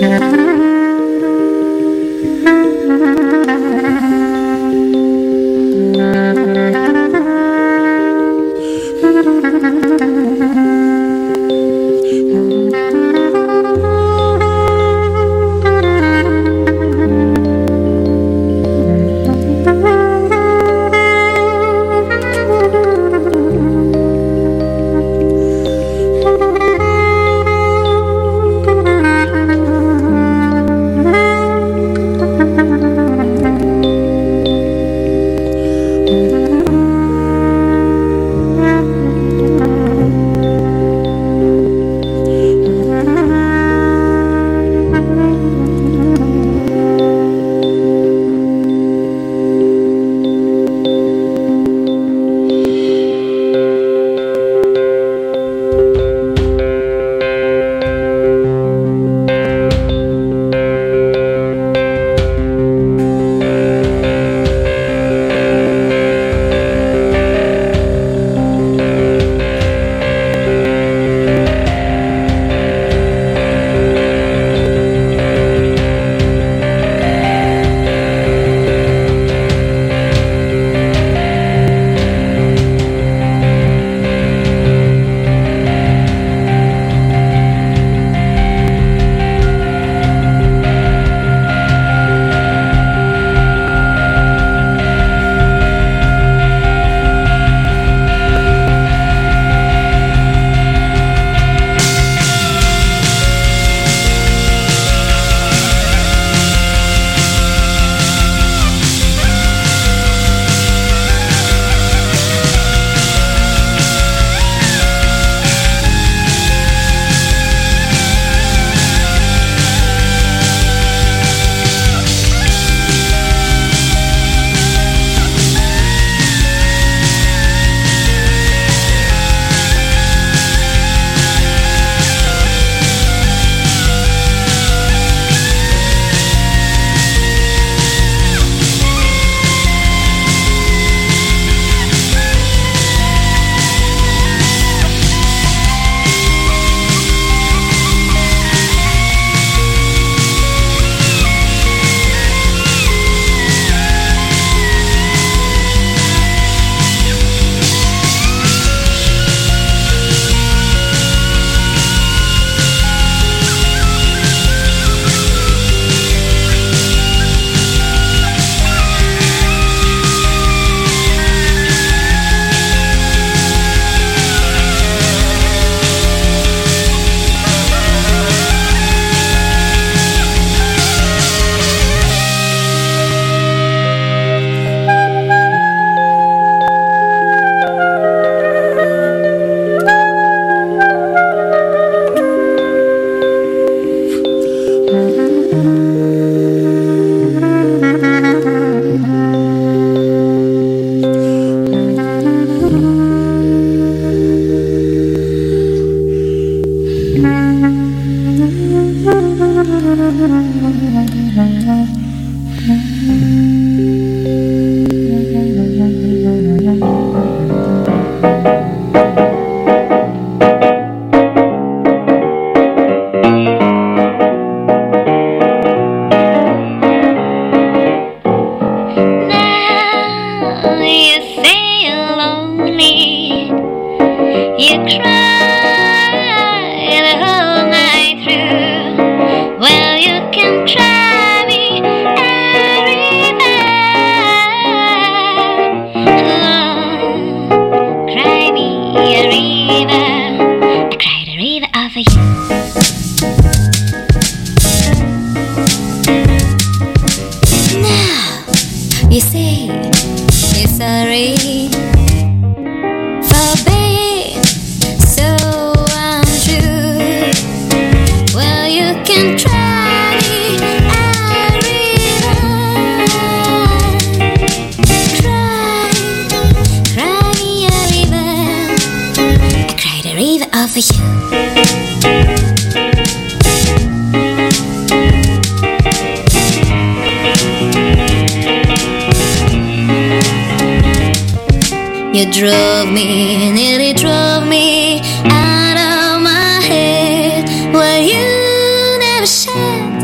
You drove me, nearly drove me out of my head. Well, you never shed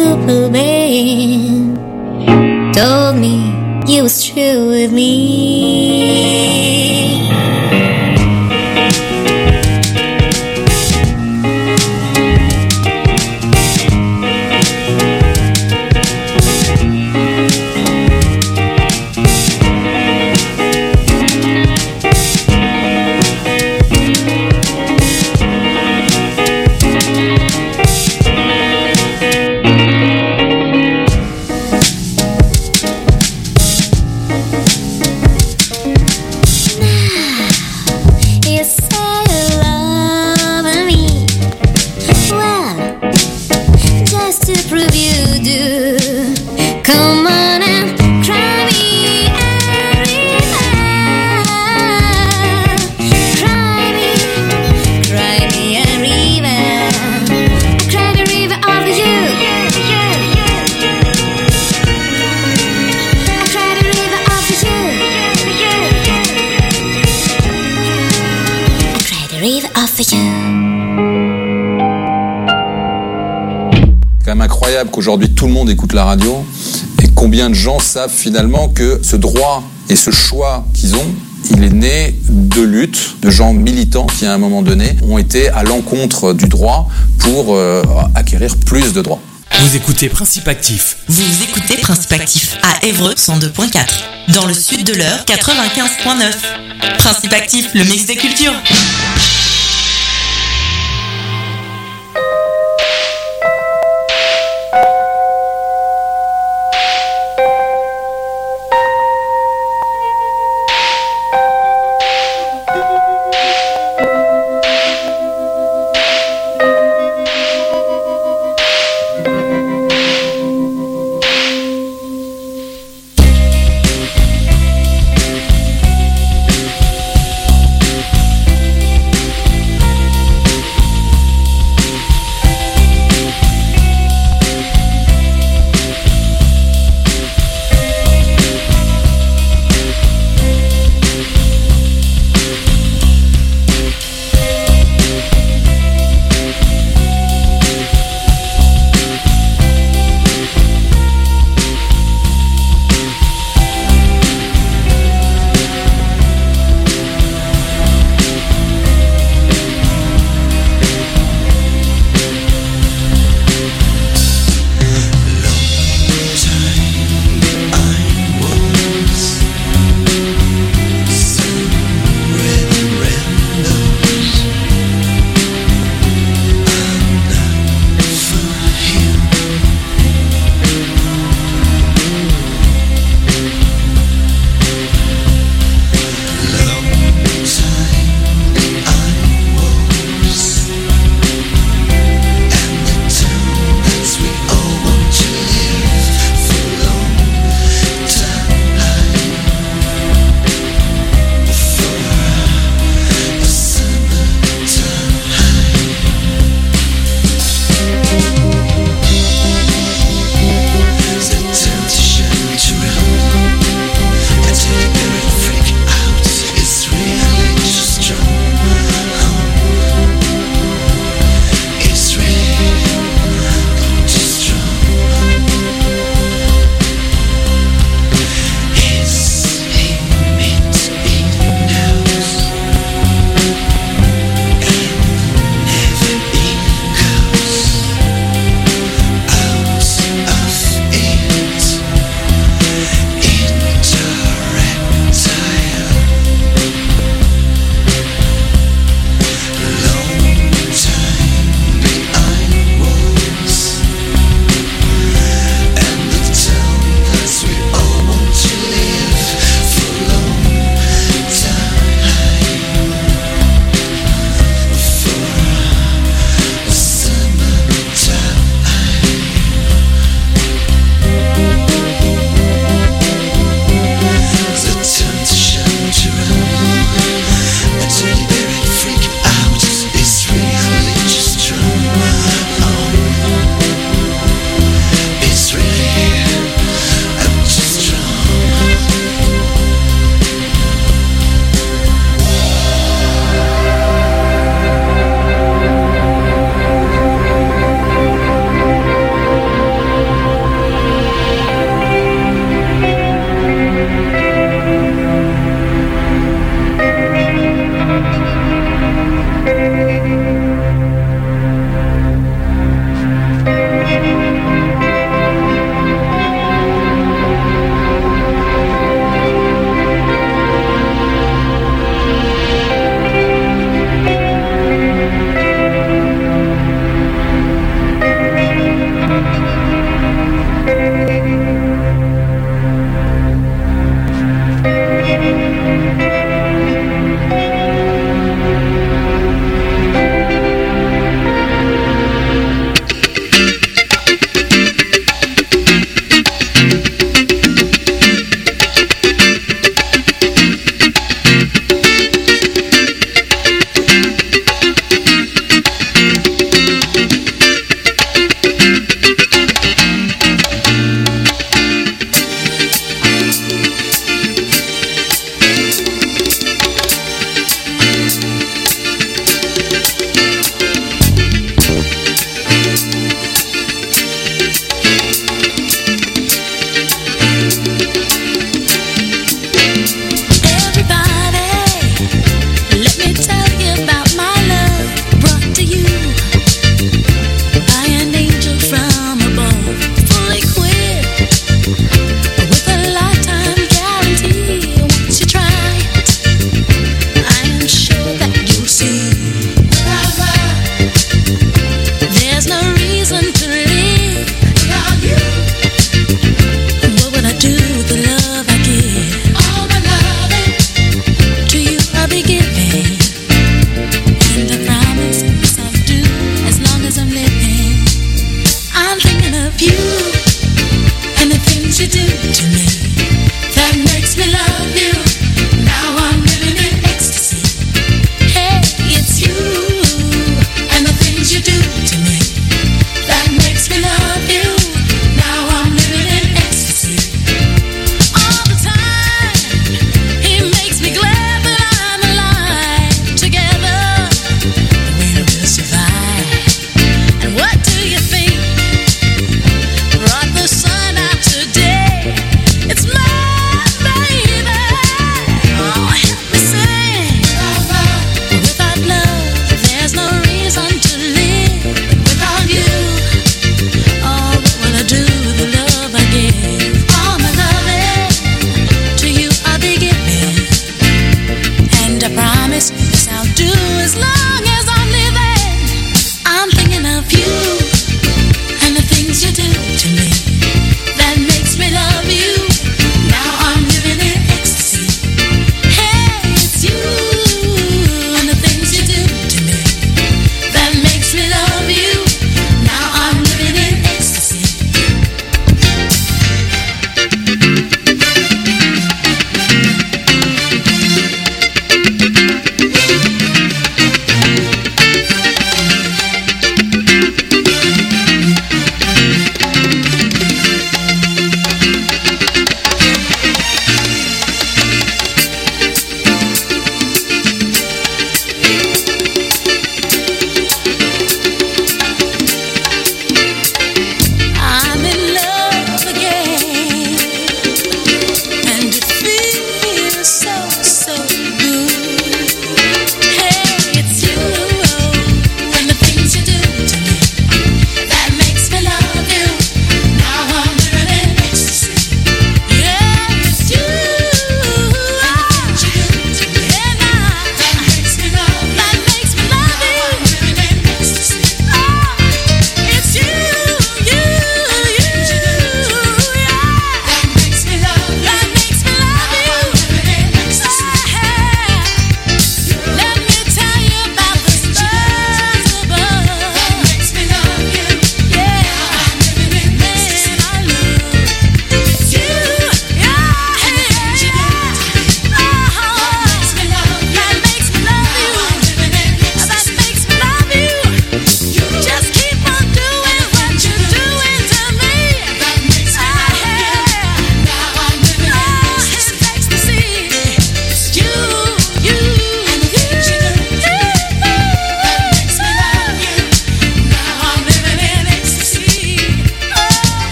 Superman told me you was true with me. Qu'aujourd'hui tout le monde écoute la radio et combien de gens savent finalement que ce droit et ce choix qu'ils ont, il est né de luttes de gens militants qui à un moment donné ont été à l'encontre du droit pour acquérir plus de droits. Vous écoutez Principe Actif. Vous écoutez Principe Actif à Évreux 102.4, dans le sud de l'Eure 95.9. Principe Actif, le mix des cultures.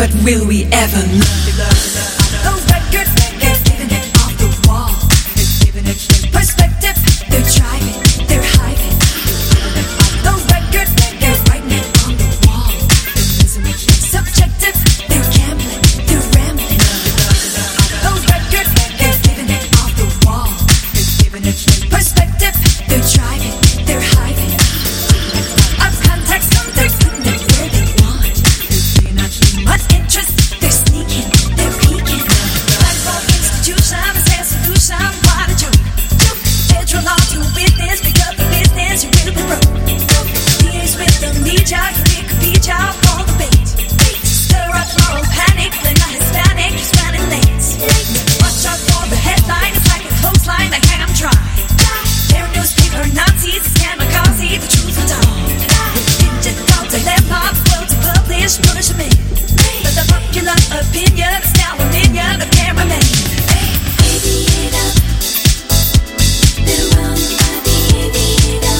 but will we ever learn? Those records, they're giving it off the wall. They're giving it perspective. They're driving, they're hiding. Those records, they're writing it on the wall. They're losing it subjective. They're gambling, they're rambling. Those records, they're giving it off the wall. They're giving it perspective. They're driving, they're hiding. Out of context, they're putting it where they want. They're not much interest. They're sneaking, they're peeking. Blackball institution is their solution. Why did you? Federal law to witness, pick up the business, you will be broke. DAs with the media, you pick a beach out for the bait. Stir up moral panic, blame a Hispanic, he's running late. Watch out for the headline, it's like a clothesline, like hang 'em dry. Their newspaper Nazis, scam McCarthy, the truth will die. Digital dilemma, the world to publish, bullish me. But the popular opinion is now a minion of cameramen. Aviator, they're run by the aviator.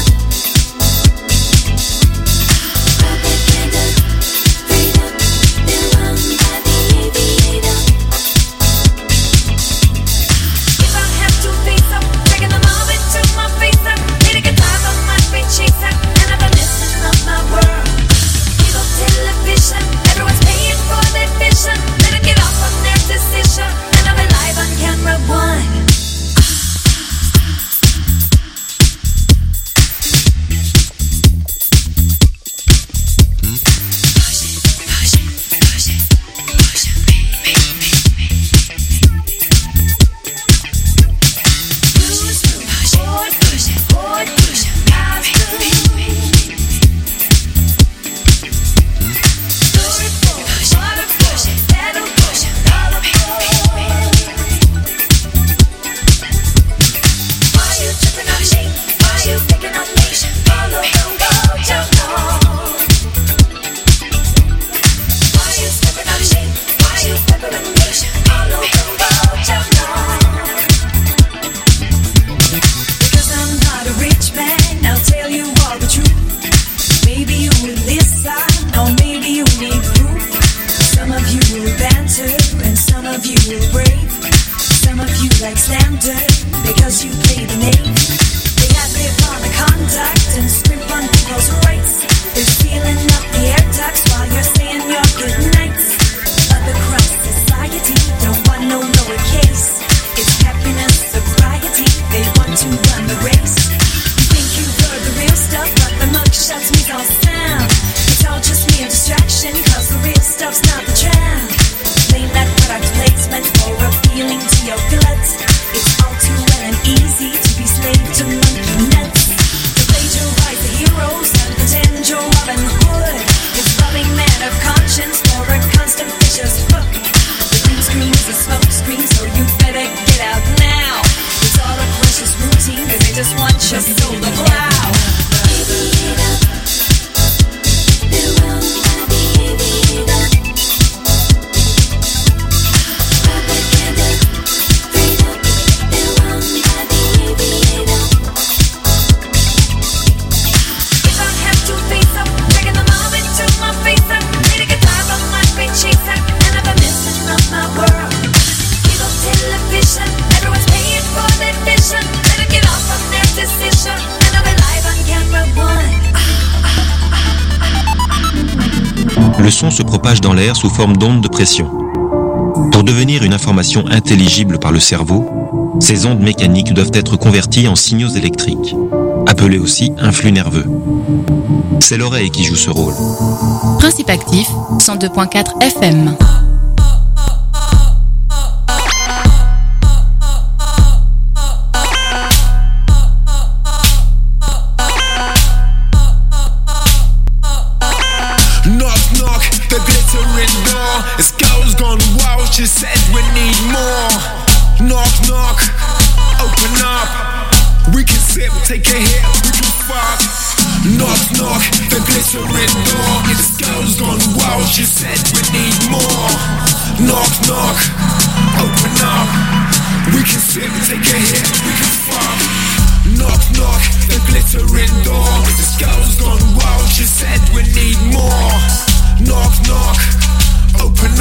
Propaganda, freedom, they're run by the aviator. If I have to face up, taking them all into my face up, hitting a time on my feet, chase up, and I'm a missing of my world. Evil television, everyone's paying for their vision. Let them get off on their decision, and I'm alive on camera one. Le son se propage dans l'air sous forme d'ondes de pression. Pour devenir une information intelligible par le cerveau, ces ondes mécaniques doivent être converties en signaux électriques, appelés aussi un flux nerveux. C'est l'oreille qui joue ce rôle. Principe actif, 102.4 FM. This girl's gone wild, she said we need more. Knock, knock, open up. We can sip, take a hit, we can fuck. Knock, knock, the glycerin door. This girl's gone wild, she said we need more. Knock, knock, open up. We can sip, take a hit, we can fuck. Knock, knock, the glittering door. This girl's gone wild, she said we need more. Knock, knock, open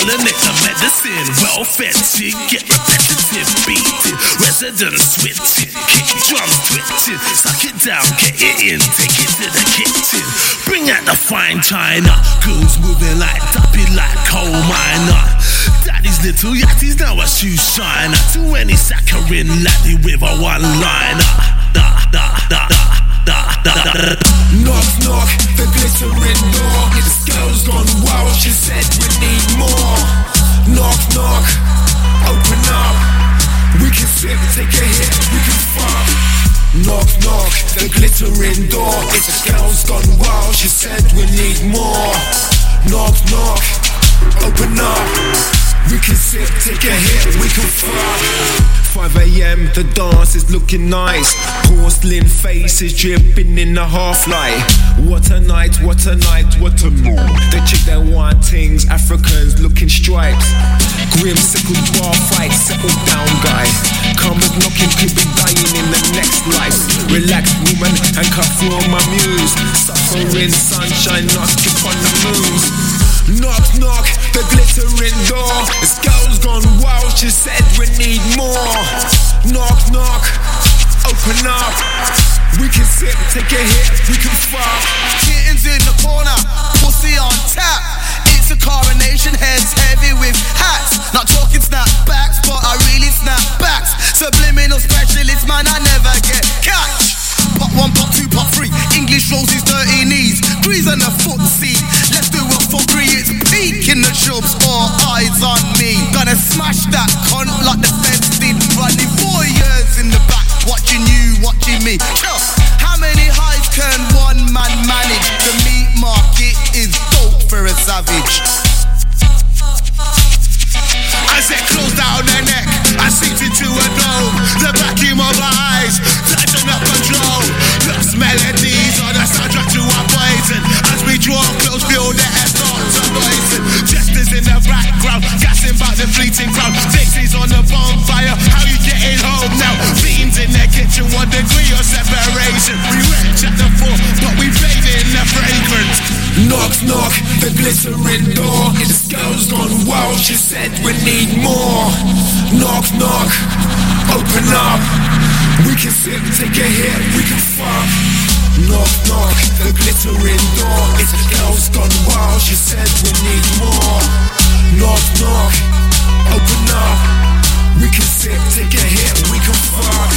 wanna make the medicine well fed to get repetitive beating, residents switching, kick drums twitching, suck it down, get it in, take it to the kitchen, bring out the fine china, girls moving like duppy like coal miner. Daddy's little yatty's now a shoe shiner, to any saccharine laddie with a one-liner. Knock, knock, the glittering door. This girl's gone wild, she said we need more. Knock, knock, open up. We can sip, take a hit, we can fuck. Knock, knock, the glittering door. This girl's gone wild, she said we need more. Knock, knock, open up. We can sip, take a hit, we can fuck. 5 a.m, the dance is looking nice. Porcelain faces dripping in the half-light. What a night, what a night, what a mood. The chick that want things, Africans looking stripes. Grim sickle bar fight, settle down guy. Come with knocking, could be dying in the next life. Relax woman, and cut through my muse. Suffering sunshine, not skip on the moves. Knock, knock, the glittering door. This girl's gone wild, she said we need more. Knock, knock, open up. We can sip, take a hit, we can fuck. Kittens in the corner, pussy on tap. It's a coronation, heads heavy with hats. Not talking snapbacks, but I really snap backs. Subliminal specialist, man, I never get catch. Pot 1, pot 2, pot 3. English roses, dirty knees. Grease on the foot seat. Let's do it for free. It's peak in the shops, all eyes on me. Gonna smash that cunt like the fence did. Running 4 years in the back, watching you, watching me. How many highs can one man manage? The meat market is dope for a savage. I said close down their neck, I seeped into a dome. The vacuum of eyes, tighten up control. Lost melodies on the soundtrack to our poison. As we draw close, feel the air start to poison. Jesters in the background, gassing back the fleeting crowd. Dixie's on the bonfire, how you getting home now? Fiends in their kitchen, 1 degree of separation. We wretch at the floor, but we bathe in the fragrance. Knock, knock, the glittering door. This girl's gone wild, she said we need more. Knock, knock, open up. We can sip, take a hit, we can fuck. Knock, knock, the glittering door. This girl's gone wild, she said we need more. Knock, knock, open up. We can sip, take a hit, we can fuck.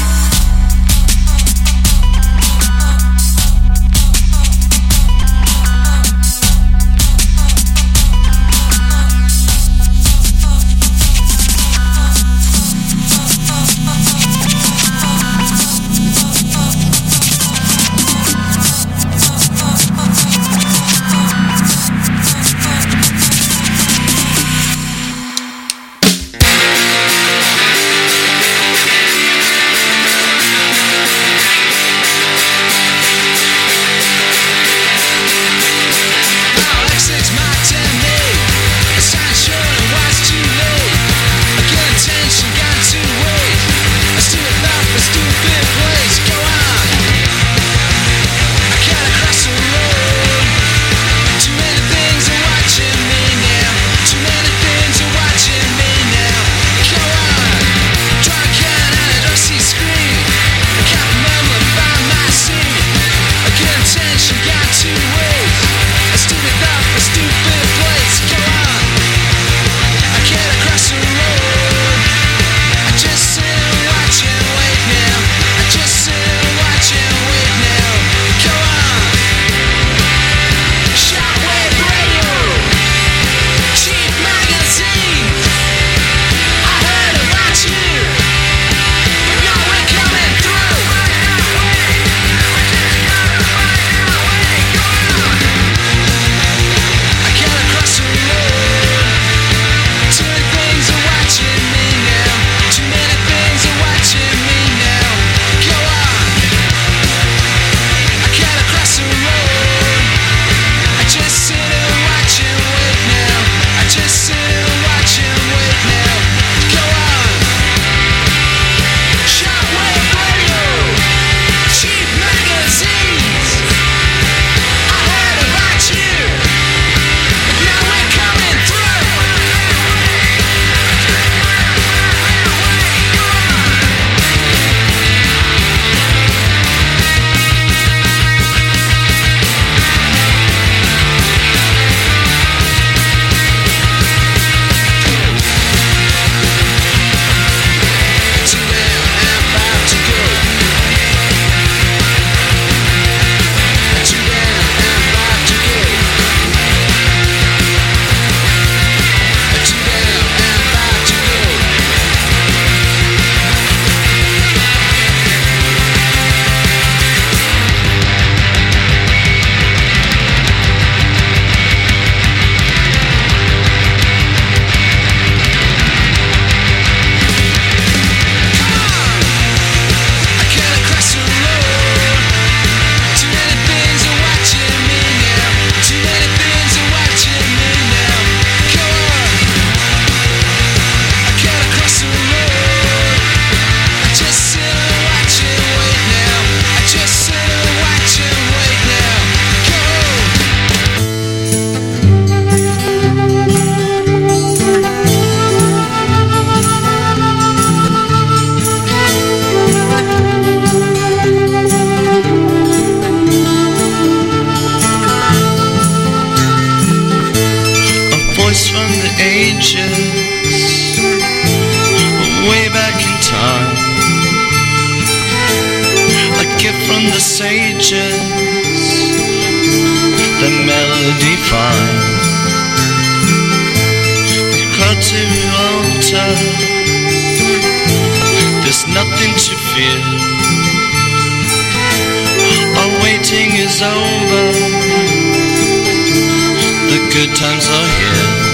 ages, way back in time, a gift from the sages, the melody fine. We call to altar, there's nothing to fear. Our waiting is over, the good times are here.